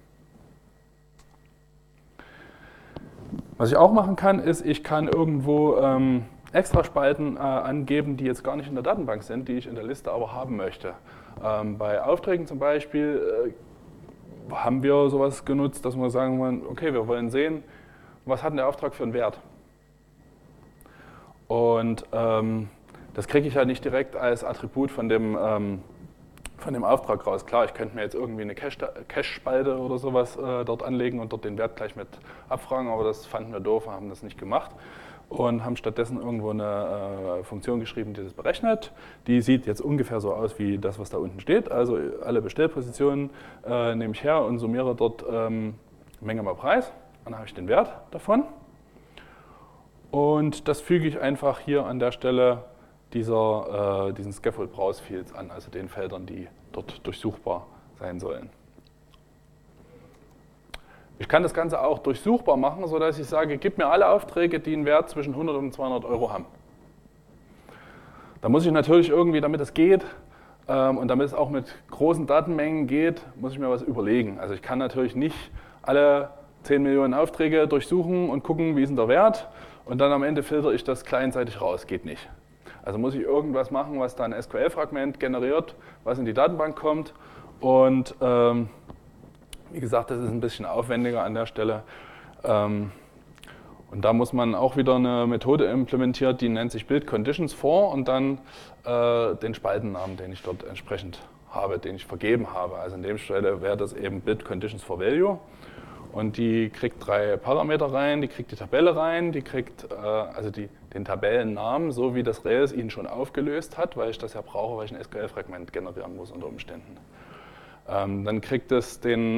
Was ich auch machen kann, ist, ich kann irgendwo Extraspalten angeben, die jetzt gar nicht in der Datenbank sind, die ich in der Liste aber haben möchte. Bei Aufträgen zum Beispiel haben wir sowas genutzt, dass wir sagen, okay, wir wollen sehen, was hat denn der Auftrag für einen Wert. Und das kriege ich halt nicht direkt als Attribut von dem Auftrag raus. Klar, ich könnte mir jetzt irgendwie eine Cache-Spalte oder sowas dort anlegen und dort den Wert gleich mit abfragen, aber das fanden wir doof, haben das nicht gemacht und haben stattdessen irgendwo eine Funktion geschrieben, die das berechnet. Die sieht jetzt ungefähr so aus wie das, was da unten steht. Also alle Bestellpositionen nehme ich her und summiere dort Menge mal Preis. Dann habe ich den Wert davon. Und das füge ich einfach hier an der Stelle diesen Scaffold Browse Fields an, also den Feldern, die dort durchsuchbar sein sollen. Ich kann das Ganze auch durchsuchbar machen, sodass ich sage, gib mir alle Aufträge, die einen Wert zwischen 100 und 200 Euro haben. Da muss ich natürlich irgendwie, damit es geht und damit es auch mit großen Datenmengen geht, muss ich mir was überlegen. Also ich kann natürlich nicht alle 10 Millionen Aufträge durchsuchen und gucken, wie ist denn der Wert und dann am Ende filtere ich das clientseitig raus, geht nicht. Also muss ich irgendwas machen, was dann ein SQL-Fragment generiert, was in die Datenbank kommt und wie gesagt, das ist ein bisschen aufwendiger an der Stelle. Und da muss man auch wieder eine Methode implementieren, die nennt sich Build Conditions for und dann den Spaltennamen, den ich dort entsprechend habe, den ich vergeben habe. Also an der Stelle wäre das eben Build Conditions for Value. und die kriegt 3 Parameter rein, die kriegt die Tabelle rein, die kriegt den Tabellennamen, so wie das Rails ihn schon aufgelöst hat, weil ich das ja brauche, weil ich ein SQL-Fragment generieren muss unter Umständen. Dann kriegt es den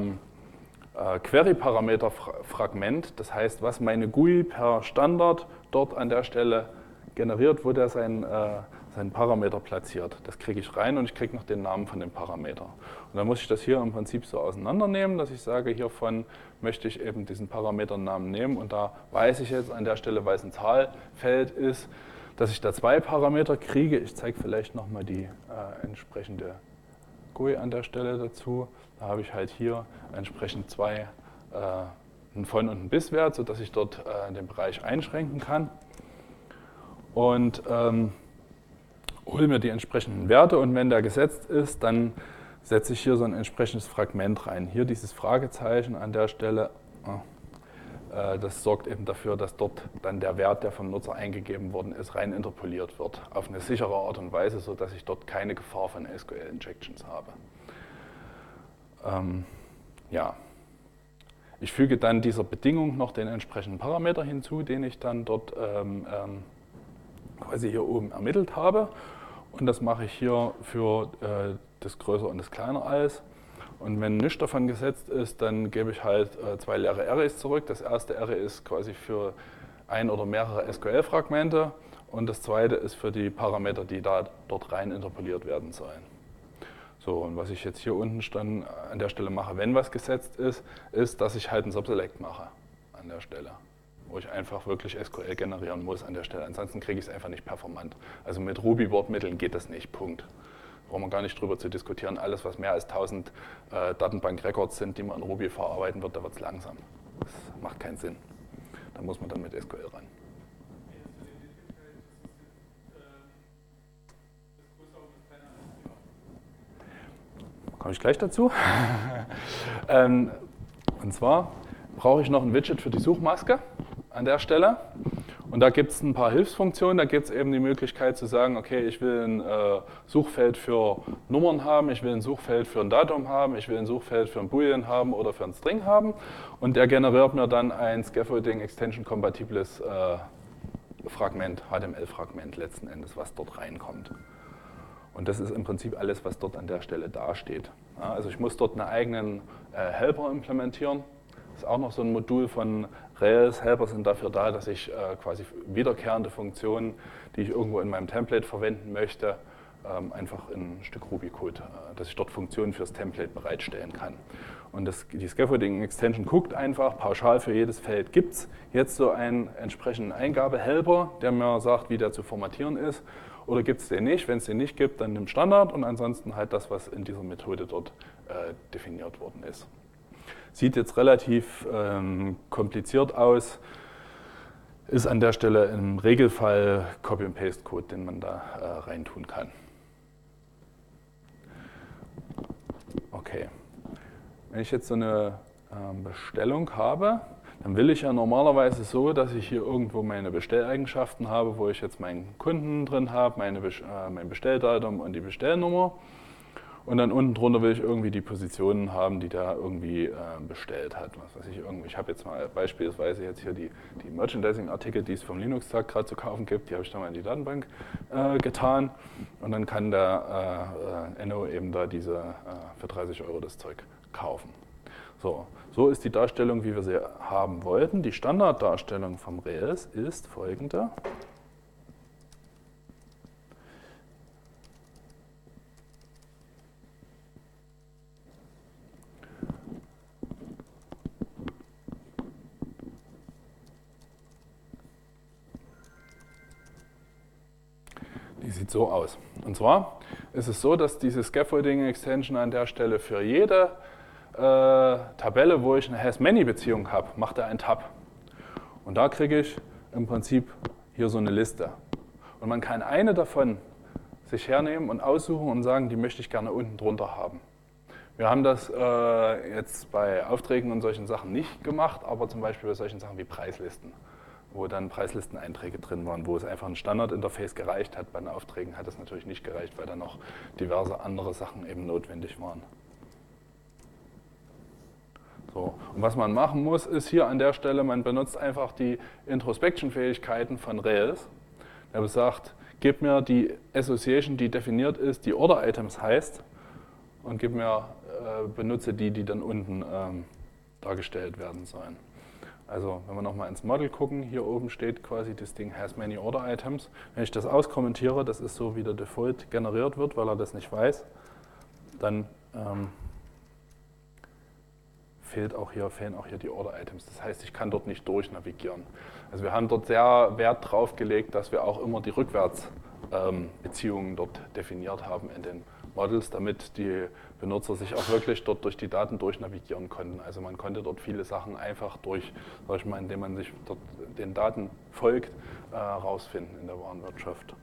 Query-Parameter-Fragment, das heißt, was meine GUI per Standard dort an der Stelle generiert, wo der seinen Parameter platziert. Das kriege ich rein und ich kriege noch den Namen von dem Parameter. Und dann muss ich das hier im Prinzip so auseinandernehmen, dass ich sage, hiervon möchte ich eben diesen Parameternamen nehmen und da weiß ich jetzt an der Stelle, weil es ein Zahlfeld ist, dass ich da 2 Parameter kriege. Ich zeige vielleicht nochmal die entsprechende GUI an der Stelle dazu. Da habe ich halt hier entsprechend 2, einen Von- und einen Bis-Wert, sodass ich dort den Bereich einschränken kann. Und hole mir die entsprechenden Werte und wenn der gesetzt ist, dann setze ich hier so ein entsprechendes Fragment rein. Hier dieses Fragezeichen an der Stelle, das sorgt eben dafür, dass dort dann der Wert, der vom Nutzer eingegeben worden ist, rein interpoliert wird. Auf eine sichere Art und Weise, sodass ich dort keine Gefahr von SQL-Injections habe. Ja. Ich füge dann dieser Bedingung noch den entsprechenden Parameter hinzu, den ich dann dort quasi hier oben ermittelt habe. Und das mache ich hier für das Größer und das Kleiner als. Und wenn nichts davon gesetzt ist, dann gebe ich halt 2 leere Arrays zurück. Das erste Array ist quasi für ein oder mehrere SQL-Fragmente und das zweite ist für die Parameter, die dort rein interpoliert werden sollen. So, und was ich jetzt hier unten dann an der Stelle mache, wenn was gesetzt ist, ist, dass ich halt ein Subselect mache an der Stelle, wo ich einfach wirklich SQL generieren muss an der Stelle. Ansonsten kriege ich es einfach nicht performant. Also mit Ruby-Wortmitteln geht das nicht, Punkt. Brauchen wir gar nicht drüber zu diskutieren. Alles, was mehr als 1000 Datenbank-Records sind, die man in Ruby verarbeiten wird, da wird es langsam. Das macht keinen Sinn. Da muss man dann mit SQL ran. Komme ich gleich dazu. Und zwar brauche ich noch ein Widget für die Suchmaske an der Stelle. Und da gibt es ein paar Hilfsfunktionen. Da gibt es eben die Möglichkeit zu sagen, okay, ich will ein Suchfeld für Nummern haben, ich will ein Suchfeld für ein Datum haben, ich will ein Suchfeld für ein Boolean haben oder für ein String haben. Und der generiert mir dann ein Scaffolding-Extension-kompatibles Fragment, HTML-Fragment letzten Endes, was dort reinkommt. Und das ist im Prinzip alles, was dort an der Stelle dasteht. Ja, also ich muss dort einen eigenen Helper implementieren. Das ist auch noch so ein Modul von Rails. Helper sind dafür da, dass ich quasi wiederkehrende Funktionen, die ich irgendwo in meinem Template verwenden möchte, einfach in ein Stück Ruby-Code, dass ich dort Funktionen fürs Template bereitstellen kann. Und die Scaffolding-Extension guckt einfach, pauschal für jedes Feld gibt es jetzt so einen entsprechenden Eingabe-Helper, der mir sagt, wie der zu formatieren ist. Oder gibt es den nicht? Wenn es den nicht gibt, dann nimm Standard und ansonsten halt das, was in dieser Methode dort definiert worden ist. Sieht jetzt relativ kompliziert aus, ist an der Stelle im Regelfall Copy-and-Paste-Code, den man da reintun kann. Okay, wenn ich jetzt so eine Bestellung habe, dann will ich ja normalerweise so, dass ich hier irgendwo meine Bestelleigenschaften habe, wo ich jetzt meinen Kunden drin habe, mein Bestelldatum und die Bestellnummer. Und dann unten drunter will ich irgendwie die Positionen haben, die der irgendwie bestellt hat. Was weiß ich, ich habe jetzt mal beispielsweise jetzt hier die Merchandising-Artikel, die es vom Linux-Tag gerade zu kaufen gibt, die habe ich dann mal in die Datenbank getan. Und dann kann der Enno eben da für 30 € das Zeug kaufen. So ist die Darstellung, wie wir sie haben wollten. Die Standarddarstellung vom Rails ist folgende. Die sieht so aus. Und zwar ist es so, dass diese Scaffolding-Extension an der Stelle für jede Tabelle, wo ich eine Has-Many-Beziehung habe, macht er einen Tab. Und da kriege ich im Prinzip hier so eine Liste. Und man kann eine davon sich hernehmen und aussuchen und sagen, die möchte ich gerne unten drunter haben. Wir haben das jetzt bei Aufträgen und solchen Sachen nicht gemacht, aber zum Beispiel bei solchen Sachen wie Preislisten, wo dann Preislisteneinträge drin waren, wo es einfach ein Standardinterface gereicht hat. Bei den Aufträgen hat es natürlich nicht gereicht, weil dann noch diverse andere Sachen eben notwendig waren. So. Und was man machen muss, ist hier an der Stelle, man benutzt einfach die Introspection-Fähigkeiten von Rails. Der besagt, gib mir die Association, die definiert ist, die Order-Items heißt, und benutze die dann unten dargestellt werden sollen. Also wenn wir nochmal ins Model gucken, hier oben steht quasi, das Ding has many order items. Wenn ich das auskommentiere, das ist so, wie der Default generiert wird, weil er das nicht weiß, dann fehlen auch hier die Order Items. Das heißt, ich kann dort nicht durchnavigieren. Also wir haben dort sehr Wert drauf gelegt, dass wir auch immer die Rückwärtsbeziehungen dort definiert haben in den Models, damit die Benutzer sich auch wirklich dort durch die Daten durchnavigieren konnten. Also man konnte dort viele Sachen einfach indem man sich dort den Daten folgt, rausfinden in der Warenwirtschaft.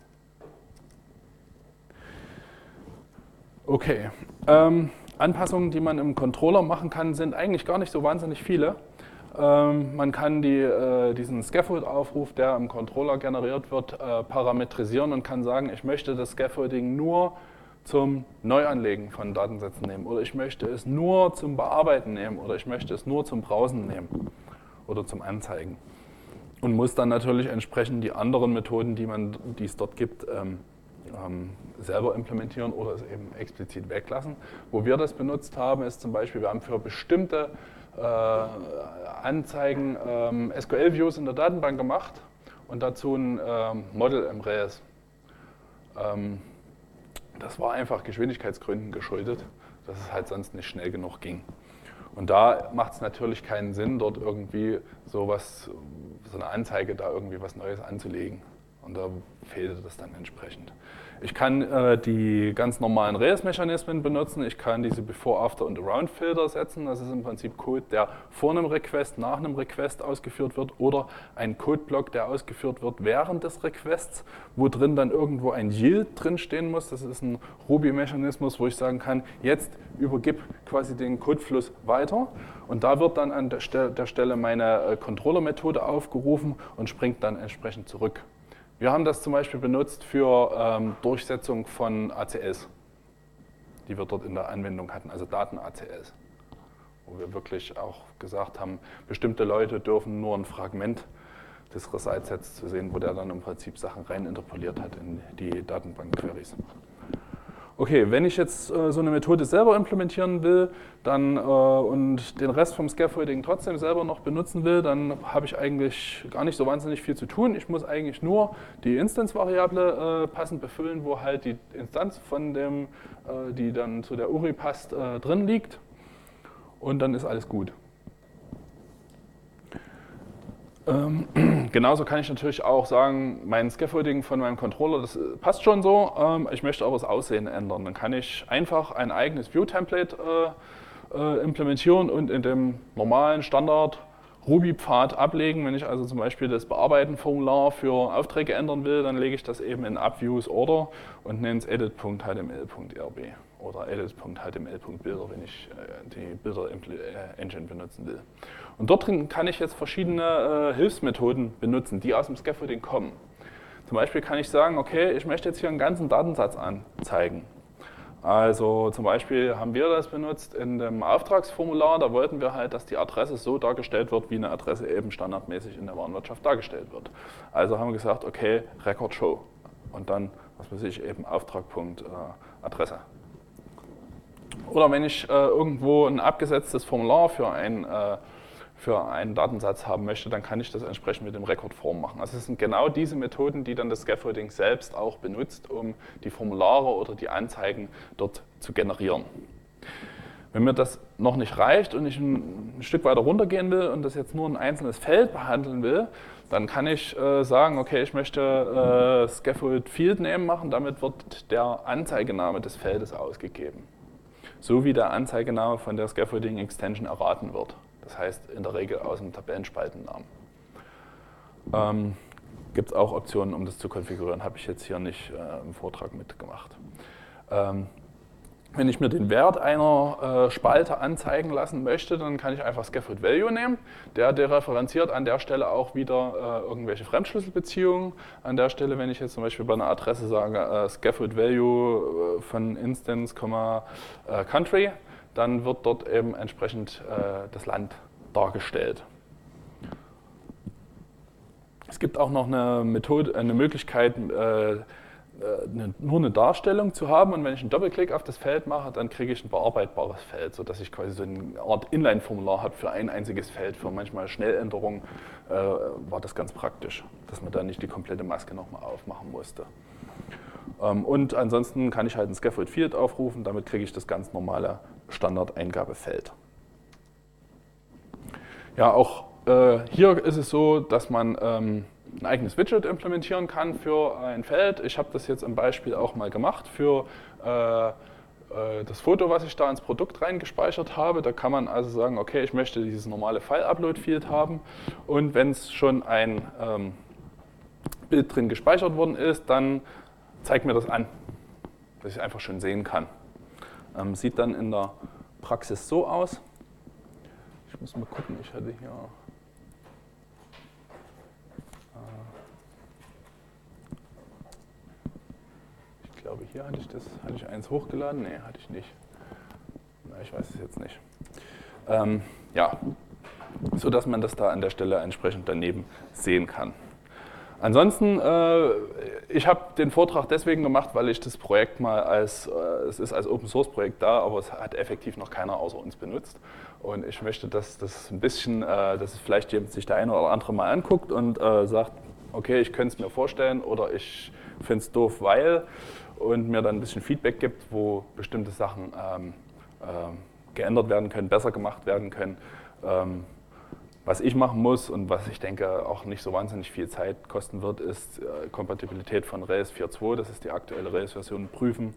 Okay, Anpassungen, die man im Controller machen kann, sind eigentlich gar nicht so wahnsinnig viele. Man kann diesen Scaffold-Aufruf, der im Controller generiert wird, parametrisieren und kann sagen, ich möchte das Scaffolding nur zum Neuanlegen von Datensätzen nehmen oder ich möchte es nur zum Bearbeiten nehmen oder ich möchte es nur zum Browsen nehmen oder zum Anzeigen. Und muss dann natürlich entsprechend die anderen Methoden, die es dort gibt, selber implementieren oder es eben explizit weglassen. Wo wir das benutzt haben, ist zum Beispiel, wir haben für bestimmte Anzeigen SQL-Views in der Datenbank gemacht und dazu ein Model im Rails. Das war einfach Geschwindigkeitsgründen geschuldet, dass es halt sonst nicht schnell genug ging. Und da macht es natürlich keinen Sinn, dort irgendwie so eine Anzeige da irgendwie was Neues anzulegen. Und da fehlte das dann entsprechend. Ich kann die ganz normalen Rails-Mechanismen benutzen. Ich kann diese Before, After und Around-Filter setzen. Das ist im Prinzip Code, der vor einem Request, nach einem Request ausgeführt wird oder ein Codeblock, der ausgeführt wird während des Requests, wo drin dann irgendwo ein Yield drin stehen muss. Das ist ein Ruby-Mechanismus, wo ich sagen kann, jetzt übergib quasi den Codefluss weiter. Und da wird dann an der Stelle meine Controller-Methode aufgerufen und springt dann entsprechend zurück. Wir haben das zum Beispiel benutzt für Durchsetzung von ACLs, die wir dort in der Anwendung hatten, also Daten-ACLs, wo wir wirklich auch gesagt haben, bestimmte Leute dürfen nur ein Fragment des Result-Sets zu sehen, wo der dann im Prinzip Sachen rein interpoliert hat in die Datenbank-Queries. Okay, wenn ich jetzt so eine Methode selber implementieren will und den Rest vom Scaffolding trotzdem selber noch benutzen will, dann habe ich eigentlich gar nicht so wahnsinnig viel zu tun. Ich muss eigentlich nur die Instance-Variable passend befüllen, wo halt die Instanz von die dann zu der URI passt, drin liegt und dann ist alles gut. Genauso kann ich natürlich auch sagen, mein Scaffolding von meinem Controller, das passt schon so, ich möchte aber das Aussehen ändern. Dann kann ich einfach ein eigenes View-Template implementieren und in dem normalen Standard Ruby-Pfad ablegen. Wenn ich also zum Beispiel das Bearbeiten-Formular für Aufträge ändern will, dann lege ich das eben in AppViews Order und nenne es edit.html.rb oder edit.html.bilder, wenn ich die Bilder-Engine benutzen will. Und dort drin kann ich jetzt verschiedene Hilfsmethoden benutzen, die aus dem Scaffolding kommen. Zum Beispiel kann ich sagen, okay, ich möchte jetzt hier einen ganzen Datensatz anzeigen. Also zum Beispiel haben wir das benutzt in dem Auftragsformular, da wollten wir halt, dass die Adresse so dargestellt wird, wie eine Adresse eben standardmäßig in der Warenwirtschaft dargestellt wird. Also haben wir gesagt, okay, Record Show und dann, was weiß ich, eben Auftrag.Adresse. Oder wenn ich irgendwo ein abgesetztes Formular für einen Datensatz haben möchte, dann kann ich das entsprechend mit dem Record-Form machen. Also es sind genau diese Methoden, die dann das Scaffolding selbst auch benutzt, um die Formulare oder die Anzeigen dort zu generieren. Wenn mir das noch nicht reicht und ich ein Stück weiter runtergehen will und das jetzt nur ein einzelnes Feld behandeln will, dann kann ich sagen, okay, ich möchte Scaffold Field Name machen, damit wird der Anzeigename des Feldes ausgegeben. So wie der Anzeigename von der Scaffolding Extension erraten wird. Das heißt in der Regel aus dem Tabellenspaltennamen. Gibt es auch Optionen, um das zu konfigurieren, habe ich jetzt hier nicht im Vortrag mitgemacht. Wenn ich mir den Wert einer Spalte anzeigen lassen möchte, dann kann ich einfach Scaffold Value nehmen. Der dereferenziert an der Stelle auch wieder irgendwelche Fremdschlüsselbeziehungen. An der Stelle, wenn ich jetzt zum Beispiel bei einer Adresse sage Scaffold Value von Instance, Country, dann wird dort eben entsprechend das Land dargestellt. Es gibt auch noch eine Möglichkeit, nur eine Darstellung zu haben, und wenn ich einen Doppelklick auf das Feld mache, dann kriege ich ein bearbeitbares Feld, sodass ich quasi so eine Art Inline-Formular habe für ein einziges Feld. Für manchmal Schnelländerungen war das ganz praktisch, dass man da nicht die komplette Maske nochmal aufmachen musste. Und ansonsten kann ich halt ein Scaffold Field aufrufen, damit kriege ich das ganz normale Standardeingabefeld. Ja, auch hier ist es so, dass man ein eigenes Widget implementieren kann für ein Feld. Ich habe das jetzt im Beispiel auch mal gemacht für das Foto, was ich da ins Produkt reingespeichert habe. Da kann man also sagen, okay, ich möchte dieses normale File-Upload-Field haben, und wenn es schon ein Bild drin gespeichert worden ist, dann zeigt mir das an, dass ich einfach schon sehen kann. Sieht dann in der Praxis so aus. Ich muss mal gucken, ich hatte hier... Ich glaube, hier hatte ich eins hochgeladen. Nee, hatte ich nicht. Na, ich weiß es jetzt nicht. Ja, so dass man das da an der Stelle entsprechend daneben sehen kann. Ansonsten, ich habe den Vortrag deswegen gemacht, weil ich das Projekt mal es ist als Open Source Projekt da, aber es hat effektiv noch keiner außer uns benutzt. Und ich möchte, dass das ein bisschen, dass es vielleicht sich der eine oder andere mal anguckt und sagt, okay, ich könnte es mir vorstellen oder ich finde es doof, weil, und mir dann ein bisschen Feedback gibt, wo bestimmte Sachen geändert werden können, besser gemacht werden können. Was ich machen muss und was ich denke auch nicht so wahnsinnig viel Zeit kosten wird, ist Kompatibilität von Rails 4.2, das ist die aktuelle Rails-Version, prüfen.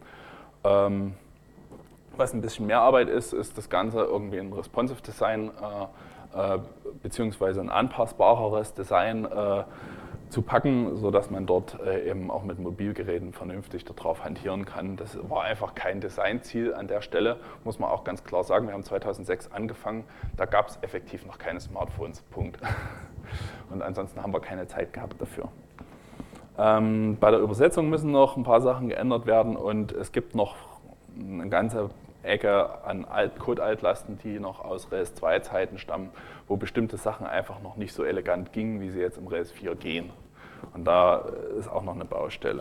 Was ein bisschen mehr Arbeit ist, ist das Ganze irgendwie in Responsive Design beziehungsweise ein anpassbareres Design zu packen, sodass man dort eben auch mit Mobilgeräten vernünftig darauf hantieren kann. Das war einfach kein Designziel an der Stelle, muss man auch ganz klar sagen. Wir haben 2006 angefangen, da gab es effektiv noch keine Smartphones, Punkt. Und ansonsten haben wir keine Zeit gehabt dafür. Bei der Übersetzung müssen noch ein paar Sachen geändert werden, und es gibt noch eine ganze Ecke an Code-Altlasten, die noch aus Rails 2 Zeiten stammen, wo bestimmte Sachen einfach noch nicht so elegant gingen, wie sie jetzt im Rails 4 gehen. Und da ist auch noch eine Baustelle.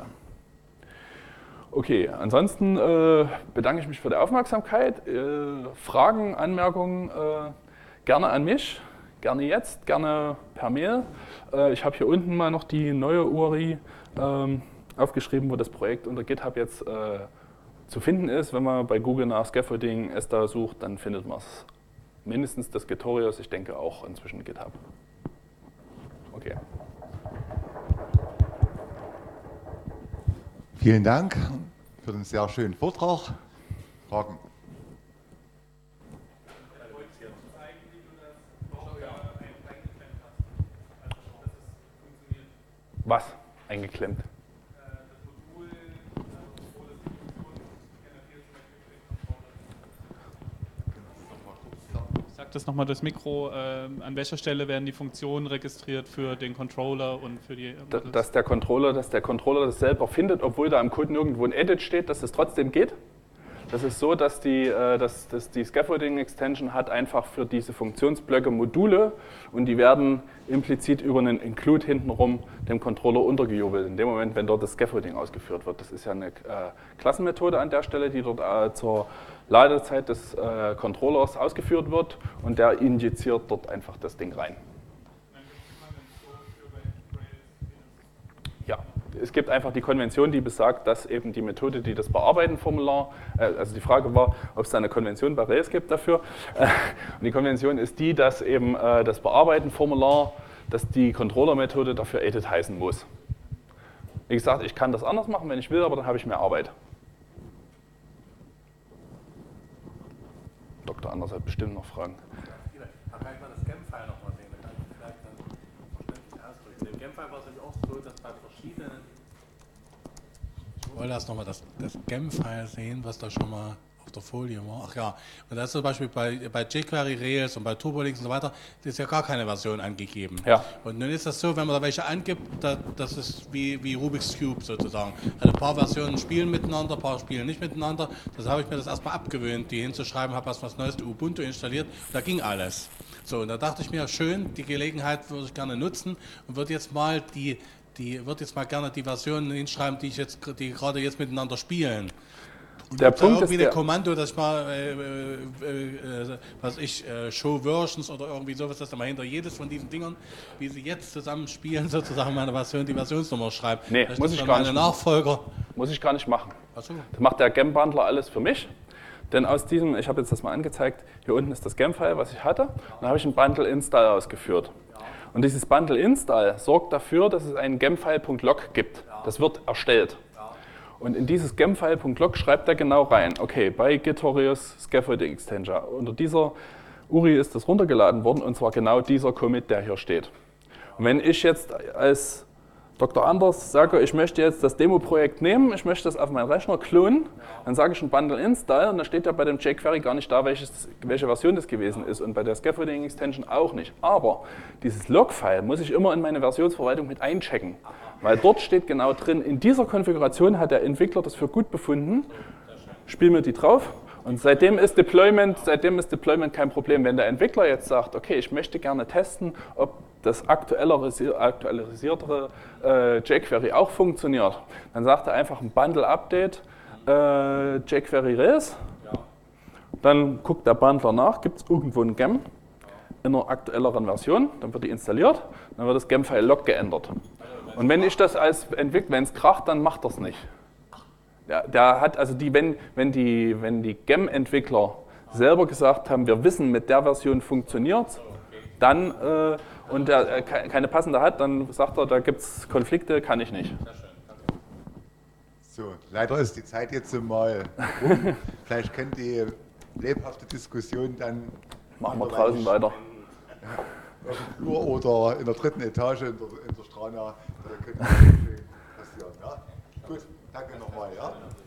Okay, ansonsten bedanke ich mich für die Aufmerksamkeit. Fragen, Anmerkungen gerne an mich, gerne jetzt, gerne per Mail. Ich habe hier unten mal noch die neue URI aufgeschrieben, wo das Projekt unter GitHub jetzt zu finden ist. Wenn man bei Google nach Scaffolding ESTA sucht, dann findet man es mindestens das Gitorios, ich denke auch inzwischen GitHub. Okay. Vielen Dank für den sehr schönen Vortrag. Fragen? Was? Eingeklemmt? Sag das nochmal durchs Mikro, an welcher Stelle werden die Funktionen registriert für den Controller und für die... Dass der Controller das selber findet, obwohl da im Code nirgendwo ein Edit steht, dass es trotzdem geht. Das ist so, dass die Scaffolding-Extension hat einfach für diese Funktionsblöcke Module, und die werden implizit über einen Include hintenrum dem Controller untergejubelt, in dem Moment, wenn dort das Scaffolding ausgeführt wird. Das ist ja eine Klassenmethode an der Stelle, die dort zur Ladezeit des Controllers ausgeführt wird, und der injiziert dort einfach das Ding rein. Ja, es gibt einfach die Konvention, die besagt, dass eben die Methode, die das Bearbeiten-Formular, also die Frage war, ob es da eine Konvention bei Rails gibt dafür. Und die Konvention ist die, dass eben das Bearbeiten-Formular, dass die Controller-Methode dafür edit heißen muss. Wie gesagt, ich kann das anders machen, wenn ich will, aber dann habe ich mehr Arbeit. Dr. Anders hat bestimmt noch Fragen. Da kann ich mal das Gem-File nochmal sehen, da kann ich vielleicht dann verständlich ausdrücken. Im Gem-File war es nämlich auch so, dass bei verschiedenen... Ich wollte erst nochmal das Gem-File sehen, was da schon mal auf der Folie war. Ach ja, und das ist zum Beispiel bei jQuery, Rails und bei TurboLinks und so weiter, da ist ja gar keine Version angegeben. Ja. Und nun ist das so, wenn man da welche angibt, das ist wie Rubik's Cube sozusagen. Also ein paar Versionen spielen miteinander, ein paar spielen nicht miteinander. Das habe ich mir das erstmal abgewöhnt, die hinzuschreiben, habe was neueste Ubuntu installiert, da ging alles. So, und da dachte ich mir, schön, die Gelegenheit würde ich gerne nutzen und würde jetzt mal gerne die Versionen hinschreiben, die gerade jetzt miteinander spielen. Und Der gibt's da Punkt irgendwie ist ein Kommando, dass ich mal, Show Versions oder irgendwie sowas, dass da mal hinter jedes von diesen Dingern, wie sie jetzt zusammen spielen, sozusagen meine Version, die Versionsnummer schreibt. Nee, Vielleicht muss ist ich dann gar meine nicht machen. Nachfolger. Muss ich gar nicht machen. Ach so. Das macht der Gem-Bundler alles für mich. Denn aus diesem, ich habe jetzt das mal angezeigt, hier unten ist das Gem-File, was ich hatte. Dann habe ich ein Bundle-Install ausgeführt. Und dieses Bundle-Install sorgt dafür, dass es einen Gemfile.log gibt. Das wird erstellt. Und in dieses Gemfile.log schreibt er genau rein, okay, bei Gitorius Scaffolding Extension. Unter dieser URI ist das runtergeladen worden und zwar genau dieser Commit, der hier steht. Und wenn ich jetzt als Dr. Anders sage, ich möchte jetzt das Demo-Projekt nehmen, ich möchte das auf meinen Rechner klonen, dann sage ich ein Bundle Install und da steht ja bei dem jQuery gar nicht da, welche Version das gewesen ist und bei der Scaffolding Extension auch nicht. Aber dieses Log-File muss ich immer in meine Versionsverwaltung mit einchecken, weil dort steht genau drin, in dieser Konfiguration hat der Entwickler das für gut befunden, spielen wir die drauf. Und seitdem ist Deployment kein Problem. Wenn der Entwickler jetzt sagt, okay, ich möchte gerne testen, ob das aktualisiertere jQuery auch funktioniert, dann sagt er einfach ein Bundle-Update jQuery Rails. Dann guckt der Bundler nach, gibt es irgendwo ein Gem in einer aktuelleren Version, dann wird die installiert, dann wird das Gem-File-Log geändert. Und wenn ich das als Entwickler, wenn es kracht, dann macht das nicht. Der hat also wenn die Gem-Entwickler selber gesagt haben, wir wissen, mit der Version funktioniert es, dann und der keine passende hat, dann sagt er, da gibt es Konflikte, kann ich nicht. So, leider ist die Zeit jetzt mal rum. Vielleicht können die lebhafte Diskussion dann Machen wir draußen weiter. auf dem Flur oder in der 3. Etage in der Strana. Da könnte passieren. Ja? Gut, danke nochmal. Ja?